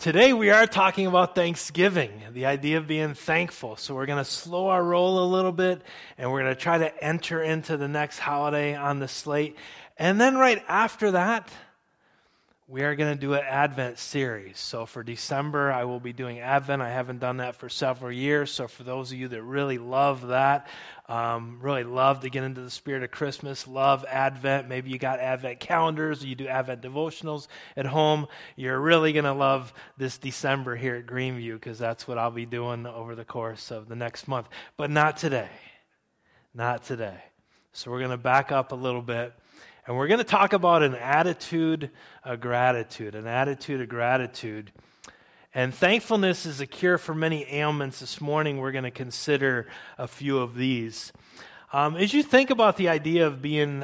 Today we are talking about Thanksgiving, the idea of being thankful. So we're going to slow our roll a little bit, and we're going to try to enter into the next holiday on the slate. And then right after that, we are going to do an Advent series. So for December, I will be doing Advent. I haven't done that for several years. So for those of you that really love that, really love to get into the spirit of Christmas, love Advent, maybe you got Advent calendars, or you do Advent devotionals at home, you're really going to love this December here at Greenview, because that's what I'll be doing over the course of the next month. But not today. Not today. So we're going to back up a little bit. And we're going to talk about an attitude of gratitude, And thankfulness is a cure for many ailments. This morning we're going to consider a few of these. As you think about the idea of being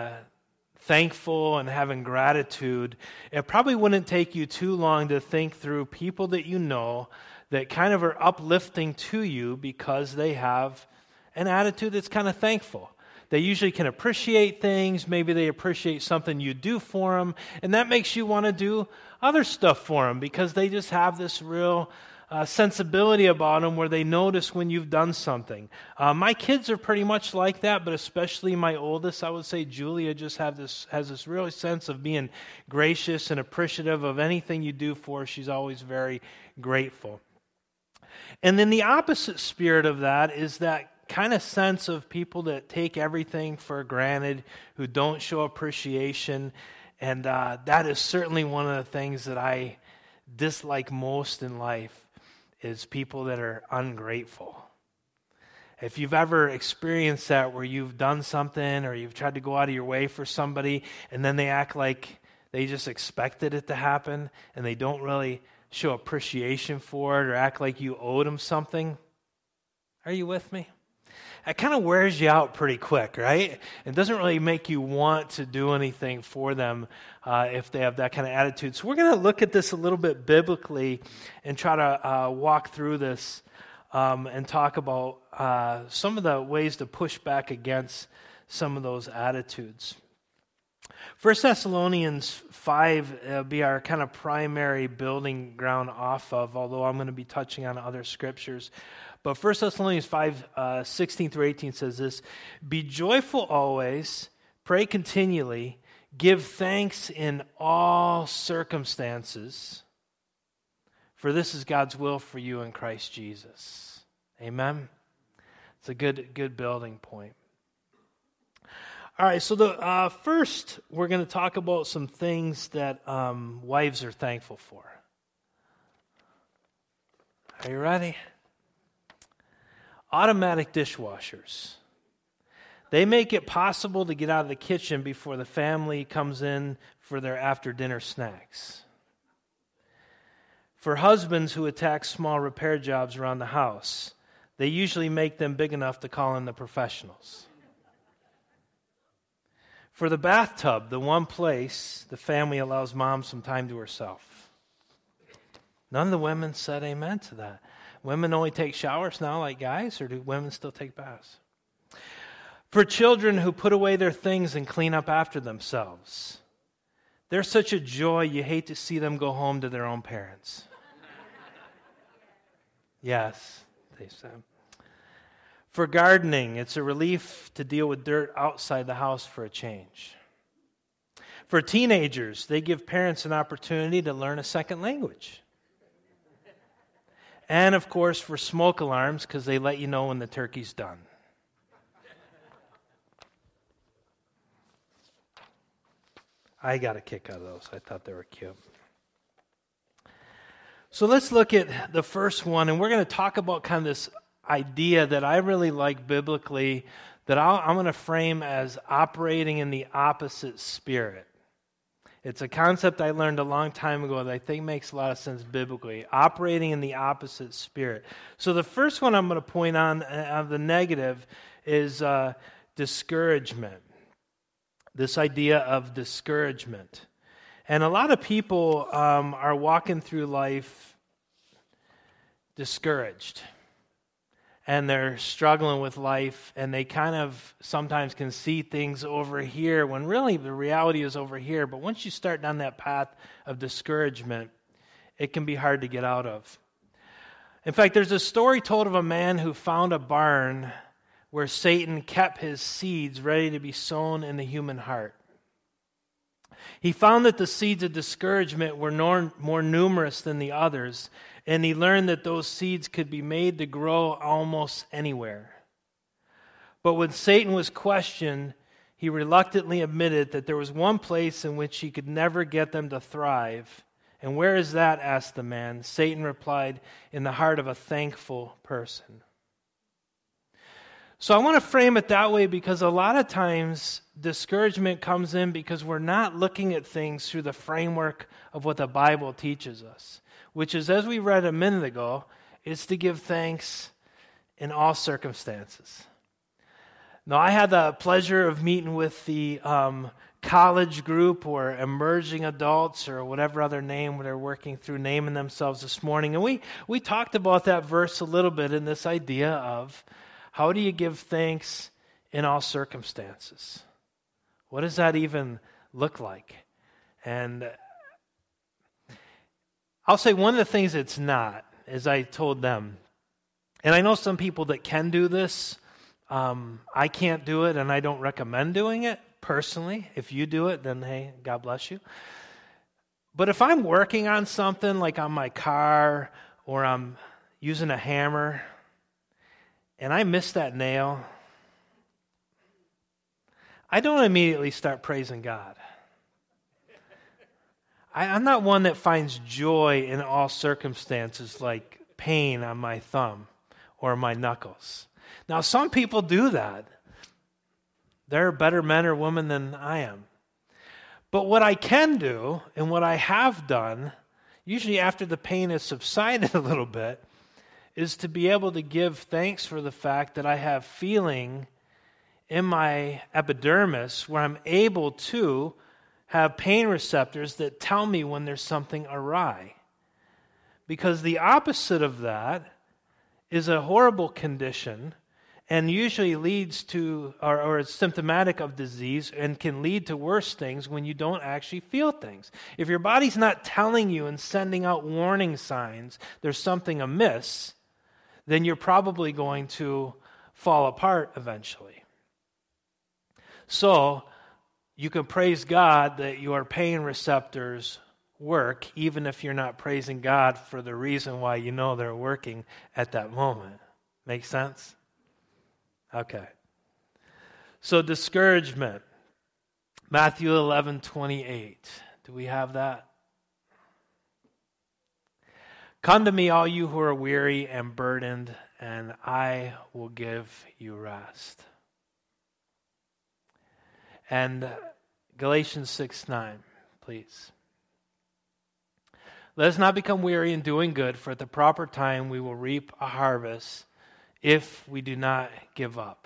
thankful and having gratitude, it probably wouldn't take you too long to think through people that you know that kind of are uplifting to you because they have an attitude that's kind of thankful. They usually can appreciate things. Maybe they appreciate something you do for them. And that makes you want to do other stuff for them because they just have this real sensibility about them where they notice when you've done something. My kids are pretty much like that, but especially my oldest, I would say Julia, just has this real sense of being gracious and appreciative of anything you do for her. She's always very grateful. And then the opposite spirit of that is that kind of sense of people that take everything for granted, who don't show appreciation, and that is certainly one of the things that I dislike most in life is people that are ungrateful. If you've ever experienced that where you've done something or you've tried to go out of your way for somebody and then they act like they just expected it to happen and they don't really show appreciation for it or act like you owed them something, are you with me? It kind of wears you out pretty quick, right? It doesn't really make you want to do anything for them if they have that kind of attitude. So we're going to look at this a little bit biblically and try to walk through this and talk about some of the ways to push back against some of those attitudes. 1 Thessalonians 5 will be our kind of primary building ground off of, although I'm going to be touching on other scriptures. But 1 Thessalonians 5, 16 through 18 says this: "Be joyful always, pray continually, give thanks in all circumstances, for this is God's will for you in Christ Jesus." Amen? It's a good building point. All right, so first we're going to talk about some things that wives are thankful for. Are you ready? Automatic dishwashers. They make it possible to get out of the kitchen before the family comes in for their after-dinner snacks. For husbands who attack small repair jobs around the house, they usually make them big enough to call in the professionals. For the bathtub, the one place the family allows mom some time to herself. None of the women said amen to that. Women only take showers now like guys, or do women still take baths? For children who put away their things and clean up after themselves. They're such a joy, you hate to see them go home to their own parents. Yes, they said. For gardening, it's a relief to deal with dirt outside the house for a change. For teenagers, they give parents an opportunity to learn a second language. And, of course, for smoke alarms, because they let you know when the turkey's done. I got a kick out of those. I thought they were cute. So let's look at the first one, and we're going to talk about kind of this idea that I really like biblically that I'm going to frame as operating in the opposite spirit. It's a concept I learned a long time ago that I think makes a lot of sense biblically, operating in the opposite spirit. So the first one I'm going to point on the negative is discouragement, this idea of discouragement. And a lot of people are walking through life discouraged. And they're struggling with life, and they kind of sometimes can see things over here when really the reality is over here. But once you start down that path of discouragement, it can be hard to get out of. In fact, there's a story told of a man who found a barn where Satan kept his seeds ready to be sown in the human heart. He found that the seeds of discouragement were more numerous than the others, and he learned that those seeds could be made to grow almost anywhere. But when Satan was questioned, he reluctantly admitted that there was one place in which he could never get them to thrive. And where is that? Asked the man. Satan replied, in the heart of a thankful person. So I want to frame it that way because a lot of times discouragement comes in because we're not looking at things through the framework of what the Bible teaches us, which is, as we read a minute ago, is to give thanks in all circumstances. Now, I had the pleasure of meeting with the college group or emerging adults or whatever other name they're working through naming themselves this morning, and we talked about that verse a little bit in this idea of how do you give thanks in all circumstances? What does that even look like? And I'll say one of the things it's not, as I told them, and I know some people that can do this. I can't do it, and I don't recommend doing it personally. If you do it, then hey, God bless you. But if I'm working on something like on my car or I'm using a hammer and I miss that nail, I don't immediately start praising God. I'm not one that finds joy in all circumstances like pain on my thumb or my knuckles. Now, some people do that. They're better men or women than I am. But what I can do, and what I have done, usually after the pain has subsided a little bit, is to be able to give thanks for the fact that I have feeling in my epidermis where I'm able to have pain receptors that tell me when there's something awry. Because the opposite of that is a horrible condition and usually leads to, or is symptomatic of disease and can lead to worse things when you don't actually feel things. If your body's not telling you and sending out warning signs there's something amiss, then you're probably going to fall apart eventually. So, you can praise God that your pain receptors work, even if you're not praising God for the reason why you know they're working at that moment. Make sense? Okay. So discouragement. Matthew 11:28. Do we have that? Come to me, all you who are weary and burdened, and I will give you rest. And Galatians 6:9, please. Let us not become weary in doing good, for at the proper time we will reap a harvest if we do not give up.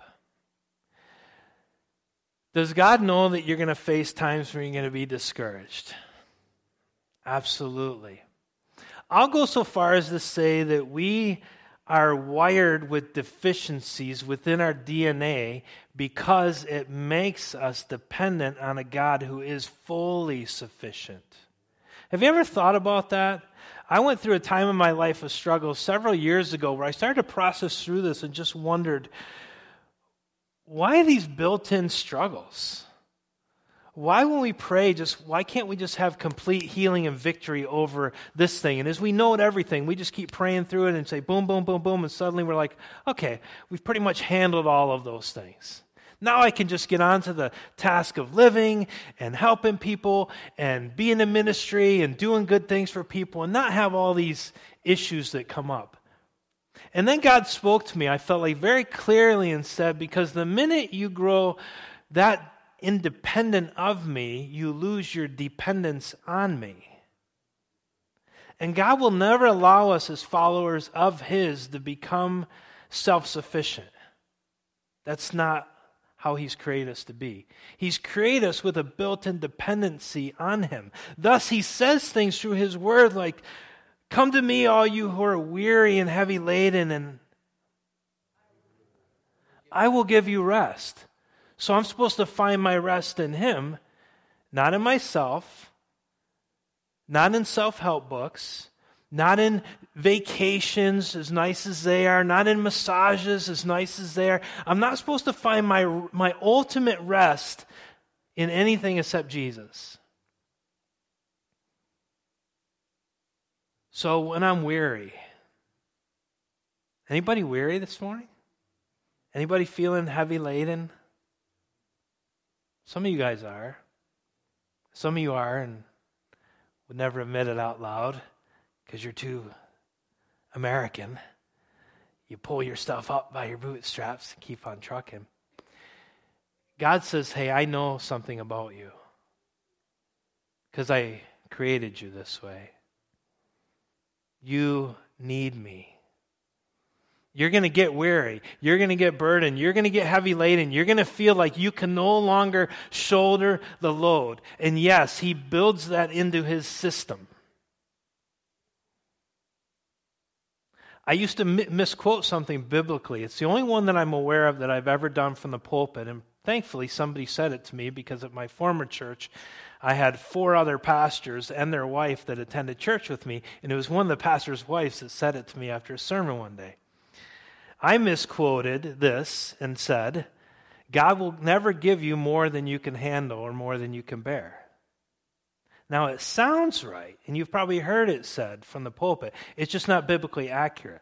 Does God know that you're going to face times when you're going to be discouraged? Absolutely. I'll go so far as to say that we are wired with deficiencies within our DNA because it makes us dependent on a God who is fully sufficient. Have you ever thought about that? I went through a time in my life of struggle several years ago where I started to process through this and just wondered, why these built-in struggles? Why when we pray, why can't we just have complete healing and victory over this thing? And as we know everything, we just keep praying through it and say boom, boom, boom, boom, and suddenly we're like, okay, we've pretty much handled all of those things. Now I can just get on to the task of living and helping people and being in ministry and doing good things for people and not have all these issues that come up. And then God spoke to me, I felt like very clearly, and said, because the minute you grow that independent of me, you lose your dependence on me. And God will never allow us as followers of His to become self-sufficient. That's not how He's created us to be. He's created us with a built-in dependency on Him. Thus, He says things through His Word like, come to me, all you who are weary and heavy laden, and I will give you rest. So I'm supposed to find my rest in Him, not in myself, not in self-help books, Not in vacations, as nice as they are. Not in massages, as nice as they are. I'm not supposed to find my ultimate rest in anything except Jesus. So when I'm weary, anybody weary this morning? Anybody feeling heavy laden? Some of you guys are. Some of you are and would never admit it out loud because you're too American. You pull yourself up by your bootstraps and keep on trucking. God says, hey, I know something about you because I created you this way. You need me. You're going to get weary. You're going to get burdened. You're going to get heavy laden. You're going to feel like you can no longer shoulder the load. And yes, he builds that into his system. I used to misquote something biblically. It's the only one that I'm aware of that I've ever done from the pulpit. And thankfully, somebody said it to me because at my former church, I had 4 other pastors and their wife that attended church with me. And it was one of the pastors' wives that said it to me after a sermon one day. I misquoted this and said, God will never give you more than you can handle or more than you can bear. Now, it sounds right, and you've probably heard it said from the pulpit. It's just not biblically accurate.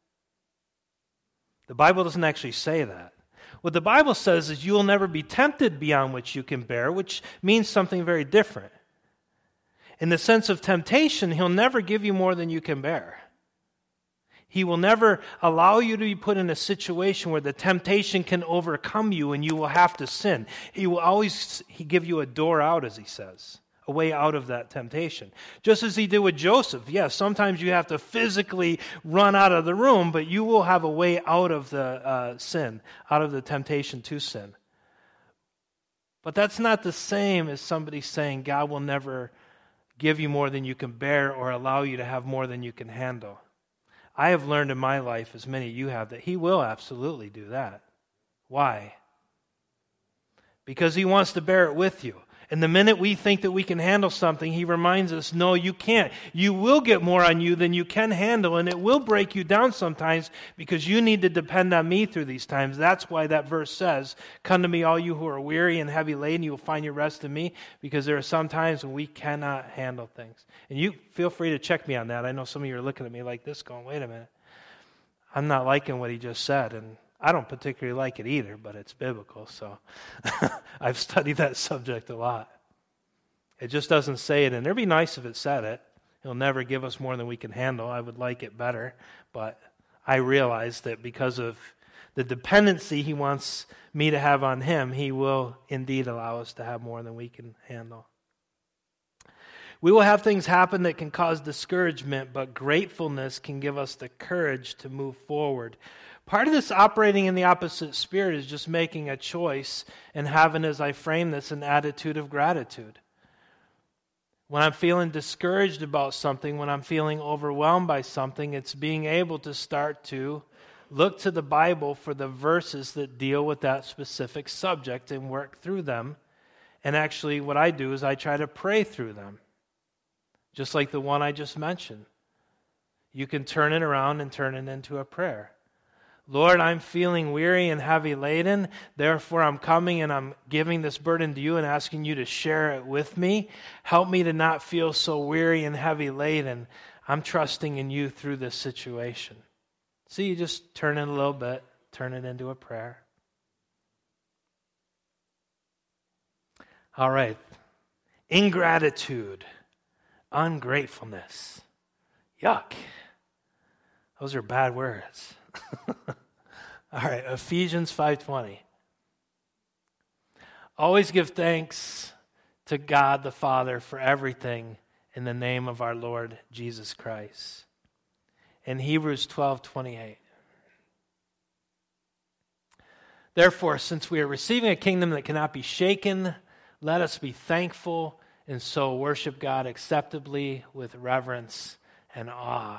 The Bible doesn't actually say that. What the Bible says is you will never be tempted beyond which you can bear, which means something very different. In the sense of temptation, he'll never give you more than you can bear. He will never allow you to be put in a situation where the temptation can overcome you and you will have to sin. He will always give you a door out, as he says, a way out of that temptation. Just as he did with Joseph. Yes, sometimes you have to physically run out of the room, but you will have a way out of the sin, out of the temptation to sin. But that's not the same as somebody saying God will never give you more than you can bear or allow you to have more than you can handle. I have learned in my life, as many of you have, that he will absolutely do that. Why? Because he wants to bear it with you. And the minute we think that we can handle something, he reminds us, no, you can't. You will get more on you than you can handle, and it will break you down sometimes because you need to depend on me through these times. That's why that verse says, come to me, all you who are weary and heavy laden, you will find your rest in me, because there are some times when we cannot handle things. And you feel free to check me on that. I know some of you are looking at me like this going, wait a minute. I'm not liking what he just said, and I don't particularly like it either, but it's biblical, so I've studied that subject a lot. It just doesn't say it, and it'd be nice if it said it. He'll never give us more than we can handle. I would like it better, but I realize that because of the dependency he wants me to have on him, he will indeed allow us to have more than we can handle. We will have things happen that can cause discouragement, but gratefulness can give us the courage to move forward. Part of this operating in the opposite spirit is just making a choice and having, as I frame this, an attitude of gratitude. When I'm feeling discouraged about something, when I'm feeling overwhelmed by something, it's being able to start to look to the Bible for the verses that deal with that specific subject and work through them. And actually what I do is I try to pray through them, just like the one I just mentioned. You can turn it around and turn it into a prayer. Lord, I'm feeling weary and heavy laden. Therefore, I'm coming and I'm giving this burden to you and asking you to share it with me. Help me to not feel so weary and heavy laden. I'm trusting in you through this situation. See, you just turn it a little bit, turn it into a prayer. All right. Ingratitude, ungratefulness. Yuck. Those are bad words. All right, Ephesians 5:20. Always give thanks to God the Father for everything in the name of our Lord Jesus Christ. In Hebrews 12:28. Therefore, since we are receiving a kingdom that cannot be shaken, let us be thankful and so worship God acceptably with reverence and awe.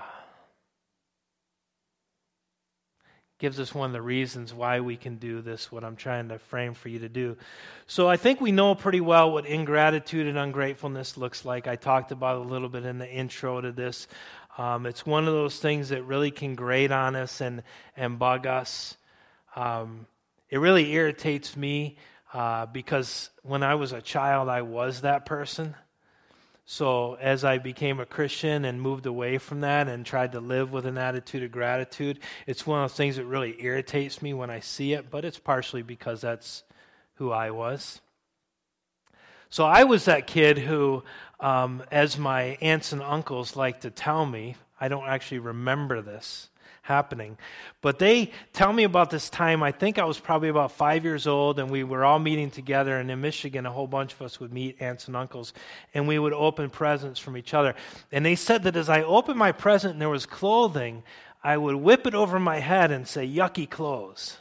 Gives us one of the reasons why we can do this, what I'm trying to frame for you to do. So I think we know pretty well what ingratitude and ungratefulness looks like. I talked about it a little bit in the intro to this. It's one of those things that really can grate on us and bug us. It really irritates me because when I was a child, I was that person. So as I became a Christian and moved away from that and tried to live with an attitude of gratitude, it's one of those things that really irritates me when I see it, but it's partially because that's who I was. So I was that kid who, as my aunts and uncles like to tell me, I don't actually remember this happening, but they tell me about this time. I think I was probably about 5 years old, and we were all meeting together, and in Michigan, a whole bunch of us would meet aunts and uncles, and we would open presents from each other. And they said that as I opened my present and there was clothing, I would whip it over my head and say, "Yucky clothes,"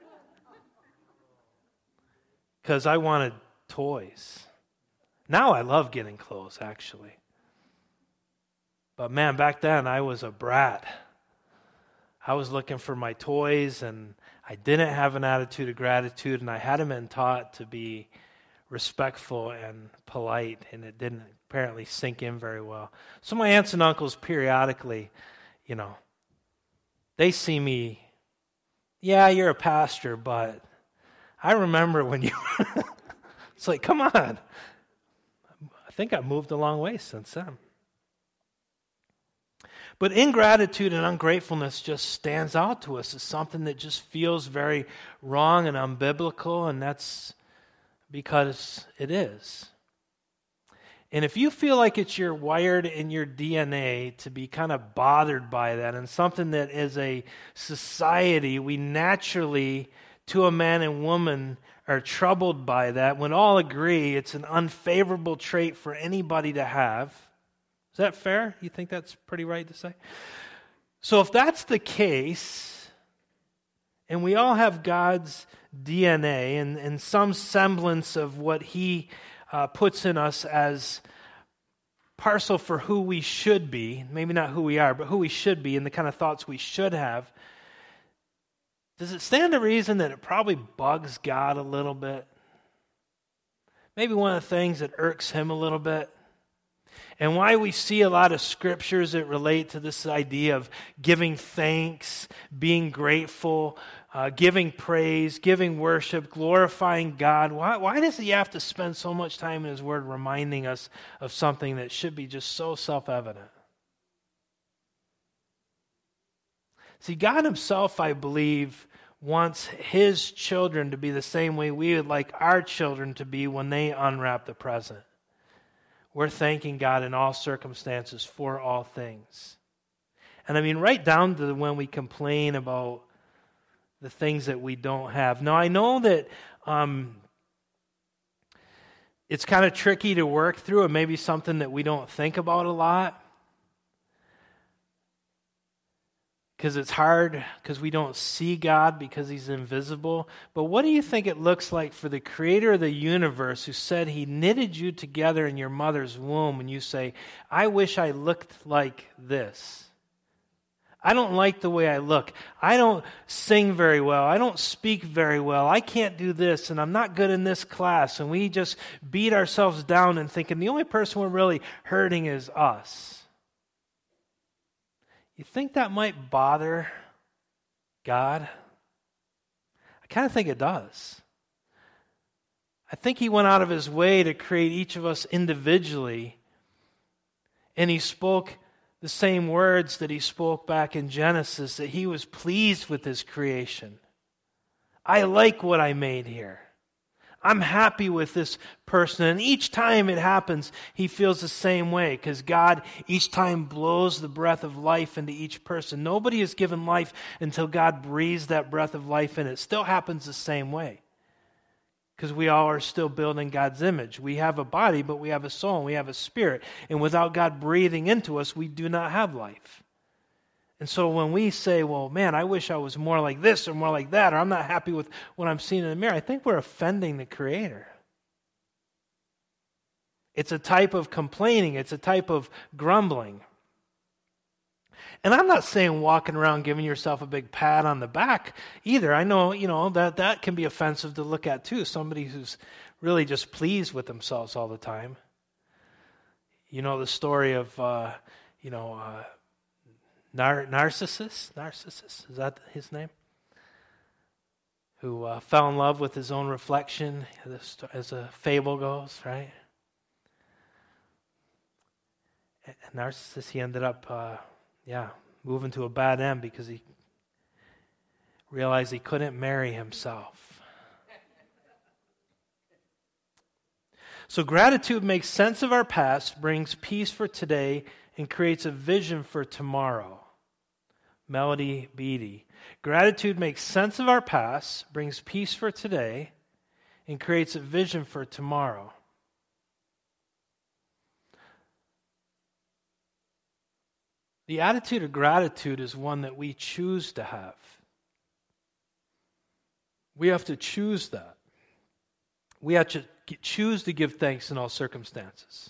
because I wanted toys. Now I love getting clothes, actually. But man, back then I was a brat. I was looking for my toys, and I didn't have an attitude of gratitude, and I hadn't been taught to be respectful and polite, and it didn't apparently sink in very well. So my aunts and uncles periodically, they see me, "Yeah, you're a pastor, but I remember when you..." It's like, come on. I think I've moved a long way since then. But ingratitude and ungratefulness just stands out to us as something that just feels very wrong and unbiblical, and that's because it is. And if you feel like it's wired in your DNA to be kind of bothered by that, and something that as a society we naturally, to a man and woman, are troubled by that, when all agree it's an unfavorable trait for anybody to have. Is that fair? You think that's pretty right to say? So if that's the case, and we all have God's DNA and some semblance of what He puts in us as parcel for who we should be, maybe not who we are, but who we should be and the kind of thoughts we should have, does it stand to reason that it probably bugs God a little bit? Maybe one of the things that irks Him a little bit? And why we see a lot of scriptures that relate to this idea of giving thanks, being grateful, giving praise, giving worship, glorifying God. Why does He have to spend so much time in His Word reminding us of something that should be just so self-evident? See, God Himself, I believe, wants His children to be the same way we would like our children to be when they unwrap the present. We're thanking God in all circumstances for all things. And I mean, right down to when we complain about the things that we don't have. Now, I know that it's kind of tricky to work through, and maybe something that we don't think about a lot. Because it's hard, because we don't see God, because He's invisible. But what do you think it looks like for the Creator of the universe, who said He knitted you together in your mother's womb, and you say, "I wish I looked like this. I don't like the way I look. I don't sing very well. I don't speak very well. I can't do this, and I'm not good in this class." And we just beat ourselves down and thinking the only person we're really hurting is us. You think that might bother God? I kind of think it does. I think He went out of His way to create each of us individually, and He spoke the same words that He spoke back in Genesis, that He was pleased with His creation. I like what I made here. I'm happy with this person. And each time it happens, He feels the same way, because God each time blows the breath of life into each person. Nobody is given life until God breathes that breath of life in. It still happens the same way, because we all are still built in God's image. We have a body, but we have a soul, and we have a spirit. And without God breathing into us, we do not have life. And so when we say, "Well, man, I wish I was more like this or more like that," or "I'm not happy with what I'm seeing in the mirror," I think we're offending the Creator. It's a type of complaining. It's a type of grumbling. And I'm not saying walking around giving yourself a big pat on the back either. I know, that can be offensive to look at too. Somebody who's really just pleased with themselves all the time. You know the story of, Narcissus, is that his name? Who fell in love with his own reflection, as a fable goes, right? And Narcissus, he ended up, moving to a bad end because he realized he couldn't marry himself. So gratitude makes sense of our past, brings peace for today, and creates a vision for tomorrow. Melody Beattie. Gratitude makes sense of our past, brings peace for today, and creates a vision for tomorrow. The attitude of gratitude is one that we choose to have. We have to choose that. We have to choose to give thanks in all circumstances.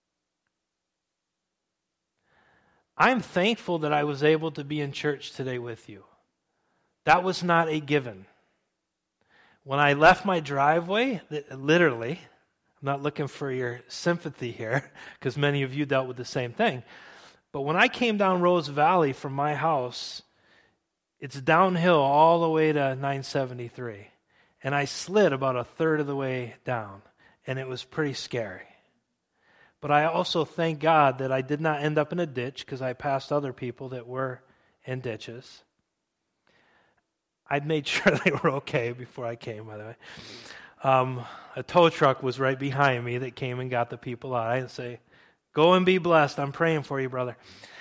I'm thankful that I was able to be in church today with you. That was not a given. When I left my driveway, literally, I'm not looking for your sympathy here, because many of you dealt with the same thing. But when I came down Rose Valley from my house, it's downhill all the way to 973. And I slid about a third of the way down, and it was pretty scary. But I also thank God that I did not end up in a ditch, because I passed other people that were in ditches. I'd made sure they were okay before I came, by the way. A tow truck was right behind me that came and got the people out. I didn't say, "Go and be blessed. I'm praying for you, brother."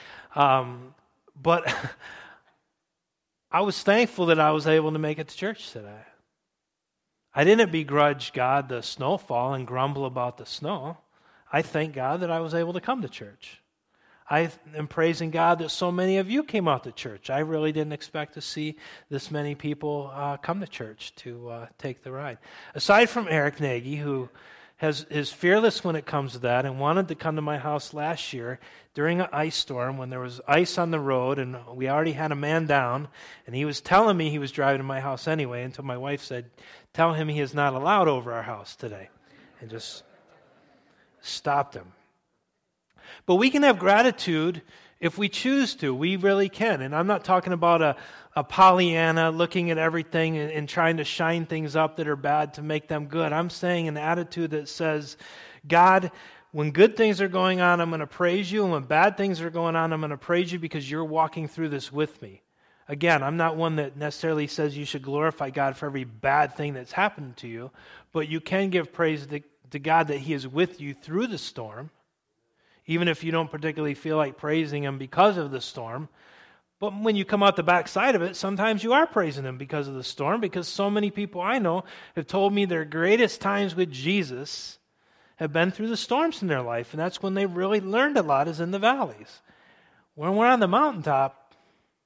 But I was thankful that I was able to make it to church today. I didn't begrudge God the snowfall and grumble about the snow. I thank God that I was able to come to church. I am praising God that so many of you came out to church. I really didn't expect to see this many people come to church to take the ride. Aside from Eric Nagy, who is fearless when it comes to that and wanted to come to my house last year during an ice storm when there was ice on the road and we already had a man down, and he was telling me he was driving to my house anyway until my wife said, "Tell him he is not allowed over our house today," and just stopped him. But we can have gratitude if we choose to. We really can. And I'm not talking about a Pollyanna looking at everything and trying to shine things up that are bad to make them good. I'm saying an attitude that says, God, when good things are going on, I'm going to praise you. And when bad things are going on, I'm going to praise you because you're walking through this with me. Again, I'm not one that necessarily says you should glorify God for every bad thing that's happened to you. But you can give praise to God that He is with you through the storm, even if you don't particularly feel like praising Him because of the storm. But when you come out the backside of it, sometimes you are praising Him because of the storm, because so many people I know have told me their greatest times with Jesus have been through the storms in their life, and that's when they really learned a lot, is in the valleys. When we're on the mountaintop,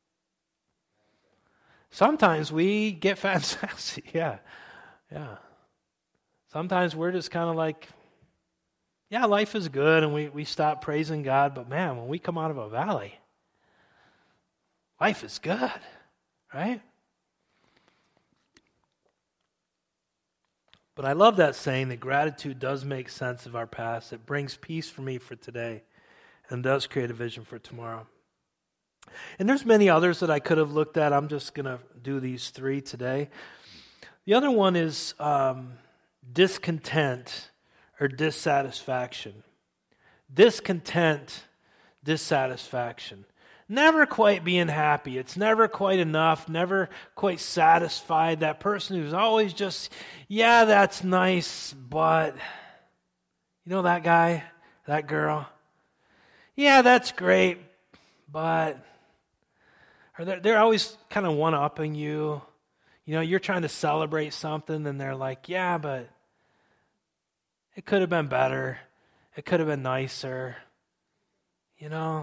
sometimes we get fat and sassy, yeah. Sometimes we're just kind of like, yeah, life is good, and we stop praising God, but man, when we come out of a valley, life is good, right? But I love that saying that gratitude does make sense of our past. It brings peace for me for today and does create a vision for tomorrow. And there's many others that I could have looked at. I'm just going to do these three today. The other one is discontent or dissatisfaction. Discontent, dissatisfaction. Never quite being happy. It's never quite enough, never quite satisfied. That person who's always just, yeah, that's nice, but you know that guy, that girl? Yeah, that's great, but or they're always kind of one-upping you. You know, you're trying to celebrate something, and they're like, yeah, but it could have been better. It could have been nicer. You know?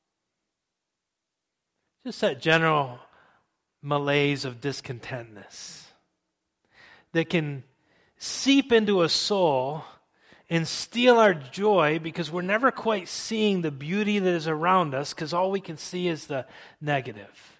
Just that general malaise of discontentness that can seep into a soul and steal our joy because we're never quite seeing the beauty that is around us because all we can see is the negative.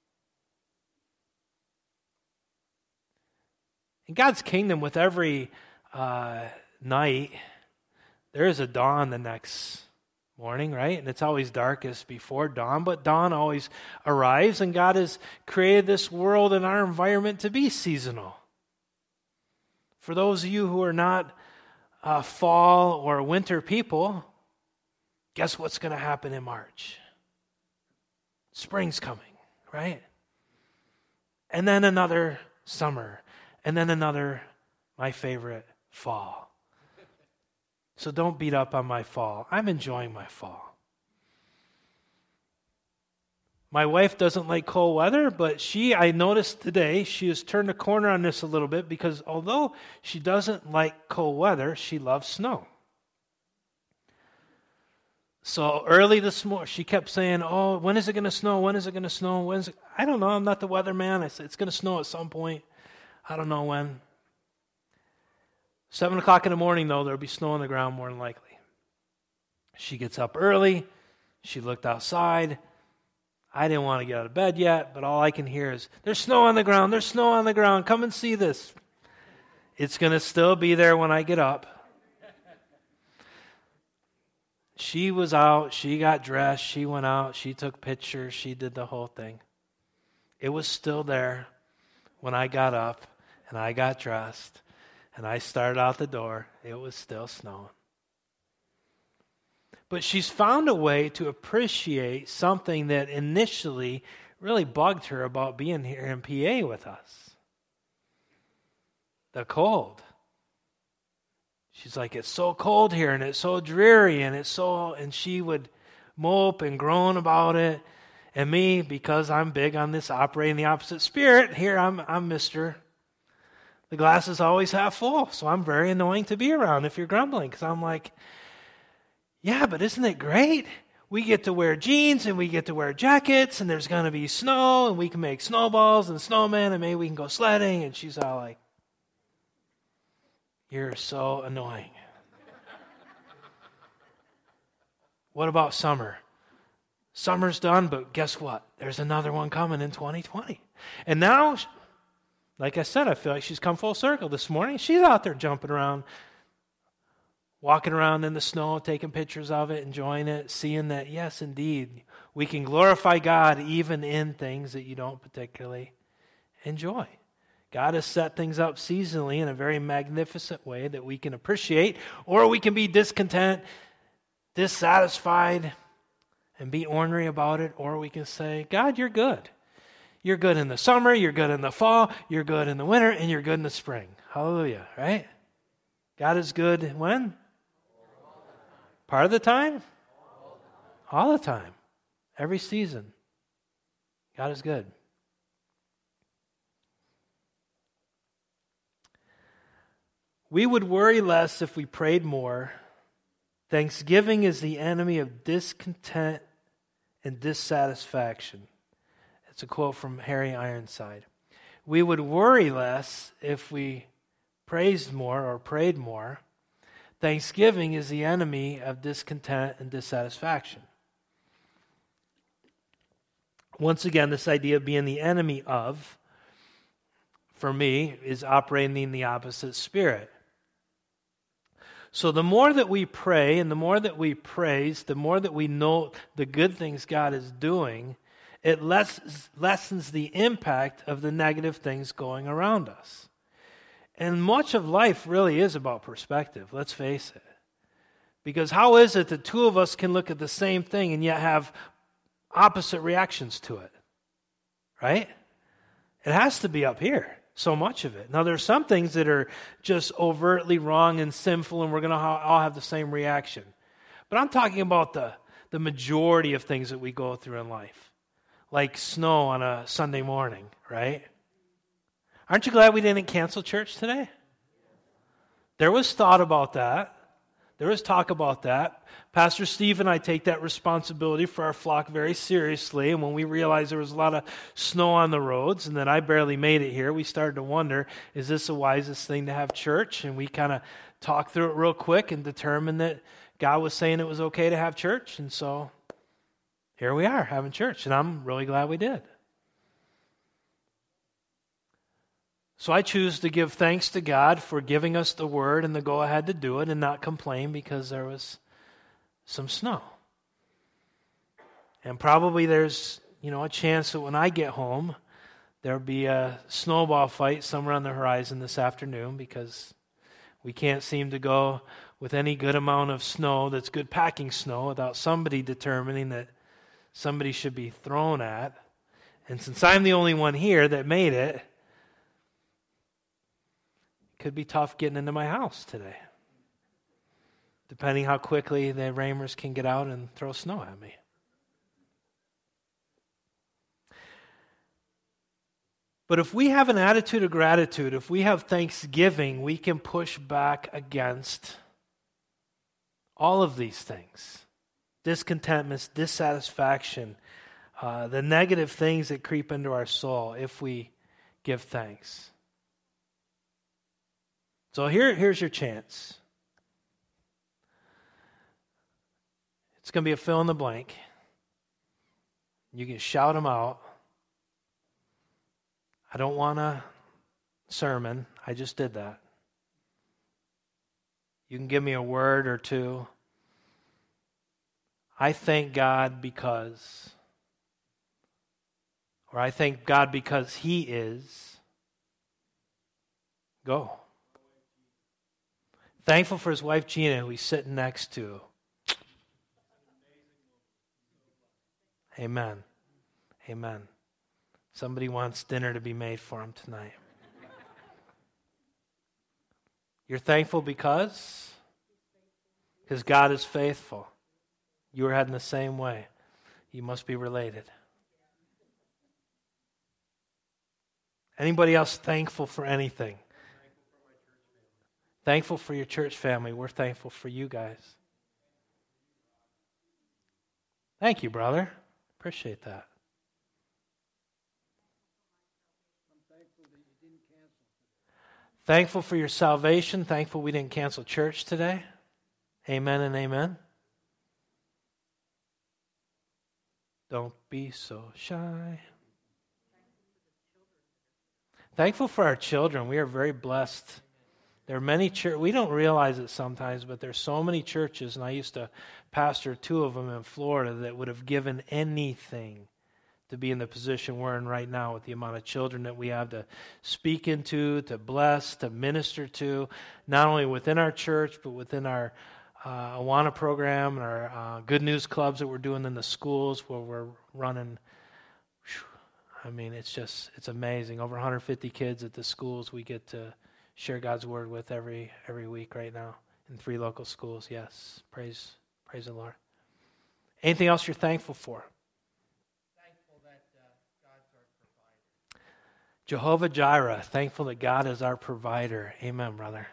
In God's kingdom, with every night, there is a dawn the next morning, right? And it's always darkest before dawn, but dawn always arrives, and God has created this world and our environment to be seasonal. For those of you who are not fall or winter people, guess what's going to happen in March? Spring's coming, right? And then another summer, and then another, my favorite, fall. So don't beat up on my fall. I'm enjoying my fall. My wife doesn't like cold weather, but I noticed today, she has turned a corner on this a little bit because although she doesn't like cold weather, she loves snow. So early this morning, she kept saying, oh, when is it going to snow? When is it going to snow? I don't know. I'm not the weatherman. I said, it's going to snow at some point. I don't know when. 7 o'clock in the morning, though, there'll be snow on the ground more than likely. She gets up early. She looked outside. I didn't want to get out of bed yet, but all I can hear is, there's snow on the ground. There's snow on the ground. Come and see this. It's going to still be there when I get up. She was out. She got dressed. She went out. She took pictures. She did the whole thing. It was still there when I got up and I got dressed. And I started out the door. It was still snowing. But she's found a way to appreciate something that initially really bugged her about being here in PA with us. The cold. She's like, it's so cold here, and it's so dreary, and she would mope and groan about it. And me, because I'm big on this operating the opposite spirit, here I'm Mr. The glass is always half full, so I'm very annoying to be around if you're grumbling, because I'm like, yeah, but isn't it great? We get to wear jeans, and we get to wear jackets, and there's going to be snow, and we can make snowballs and snowmen, and maybe we can go sledding. And she's all like, you're so annoying. What about summer? Summer's done, but guess what? There's another one coming in 2020. And now, like I said, I feel like she's come full circle this morning. She's out there jumping around, walking around in the snow, taking pictures of it, enjoying it, seeing that, yes, indeed, we can glorify God even in things that you don't particularly enjoy. God has set things up seasonally in a very magnificent way that we can appreciate, or we can be discontent, dissatisfied, and be ornery about it, or we can say, God, you're good. You're good in the summer, you're good in the fall, you're good in the winter, and you're good in the spring. Hallelujah, right? God is good when? Part of the time? All the time. Every season. God is good. We would worry less if we prayed more. Thanksgiving is the enemy of discontent and dissatisfaction. It's a quote from Harry Ironside. We would worry less if we praised more or prayed more. Thanksgiving is the enemy of discontent and dissatisfaction. Once again, this idea of being the enemy of, for me, is operating in the opposite spirit. So the more that we pray and the more that we praise, the more that we know the good things God is doing, it lessens the impact of the negative things going around us. And much of life really is about perspective, let's face it. Because how is it that two of us can look at the same thing and yet have opposite reactions to it? Right? It has to be up here. So much of it. Now, there's some things that are just overtly wrong and sinful, and we're going to all have the same reaction. But I'm talking about the majority of things that we go through in life, like snow on a Sunday morning, right? Aren't you glad we didn't cancel church today? There was thought about that. There was talk about that. Pastor Steve and I take that responsibility for our flock very seriously, and when we realized there was a lot of snow on the roads and that I barely made it here, we started to wonder, is this the wisest thing to have church? And we kind of talked through it real quick and determined that God was saying it was okay to have church, and so here we are having church, and I'm really glad we did. So I choose to give thanks to God for giving us the word and the go-ahead to do it and not complain because there was some snow. And probably there's, a chance that when I get home, there'll be a snowball fight somewhere on the horizon this afternoon because we can't seem to go with any good amount of snow that's good packing snow without somebody determining that somebody should be thrown at. And since I'm the only one here that made it, it could be tough getting into my house today, depending how quickly the Ramers can get out and throw snow at me. But if we have an attitude of gratitude, if we have thanksgiving, we can push back against all of these things. Discontentment, dissatisfaction, the negative things that creep into our soul if we give thanks. So here's your chance. It's going to be a fill in the blank. You can shout them out. I don't want a sermon. I just did that. You can give me a word or two. I thank God because, or I thank God because He is. Go. Thankful for his wife Gina, who he's sitting next to. Amen. Amen. Somebody wants dinner to be made for him tonight. You're thankful because God is faithful. You are heading the same way. You must be related. Anybody else thankful for anything? Thankful for your church family. We're thankful for you guys. Thank you, brother. Appreciate that. Thankful for your salvation. Thankful we didn't cancel church today. Amen and amen. Don't be so shy. Thankful for our children. We are very blessed. There are many churches, we don't realize it sometimes, but there's so many churches, and I used to pastor 2 of them in Florida, that would have given anything to be in the position we're in right now with the amount of children that we have to speak into, to bless, to minister to, not only within our church, but within our Awana program and our Good News Clubs that we're doing in the schools where we're running. I mean, it's amazing. Over 150 kids at the schools we get to share God's word with every week right now in 3 local schools. Yes, praise the Lord. Anything else you're thankful for? Thankful that God's our provider. Jehovah Jireh, thankful that God is our provider. Amen, brother.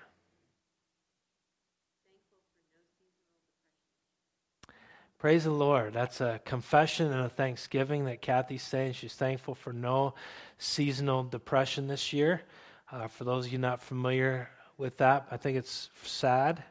Praise the Lord. That's a confession and a thanksgiving that Kathy's saying. She's thankful for no seasonal depression this year. For those of you not familiar with that, I think it's sad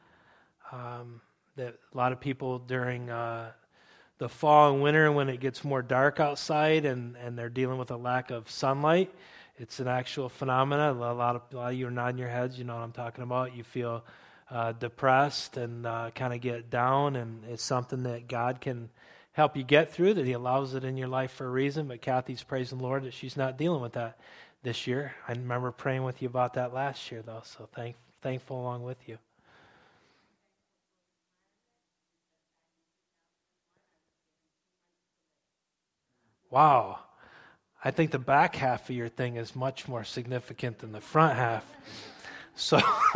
that a lot of people during the fall and winter, when it gets more dark outside and they're dealing with a lack of sunlight, it's an actual phenomenon. A lot of you are nodding your heads. You know what I'm talking about. You feel depressed and kind of get down, and it's something that God can help you get through, that He allows it in your life for a reason. But Kathy's praising the Lord that she's not dealing with that this year. I remember praying with you about that last year, though, so thankful along with you. Wow. I think the back half of your thing is much more significant than the front half. So,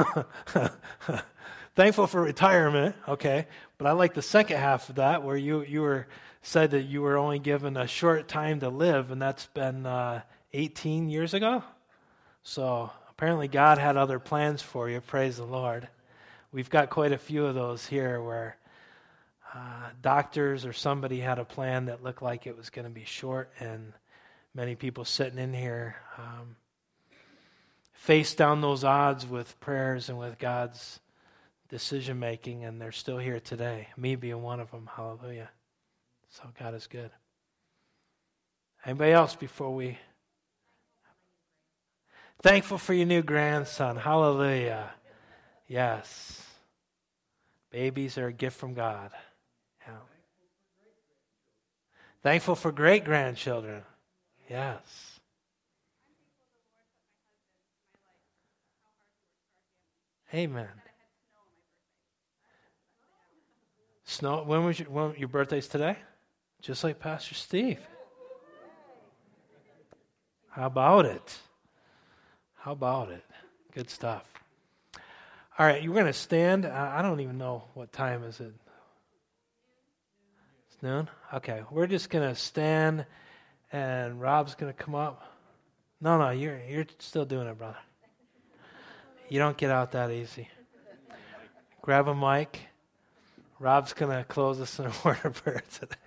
thankful for retirement, okay. But I like the second half of that, where you said that you were only given a short time to live, and that's been 18 years ago. So apparently God had other plans for you. Praise the Lord. We've got quite a few of those here where doctors or somebody had a plan that looked like it was going to be short, and many people sitting in here faced down those odds with prayers and with God's decision making, and they're still here today. Me being one of them. Hallelujah. So God is good. Anybody else before we... Thankful for your new grandson. Hallelujah. Yes. Babies are a gift from God. Yeah. Thankful for great-grandchildren. Yes. Amen. Snow. When your birthday's today? Just like Pastor Steve. How about it? How about it? Good stuff. All right, you're going to stand. I don't even know what time is it. It's noon? Okay, we're just going to stand, and Rob's going to come up. No, you're still doing it, brother. You don't get out that easy. Grab a mic. Rob's going to close us in a word of prayer today.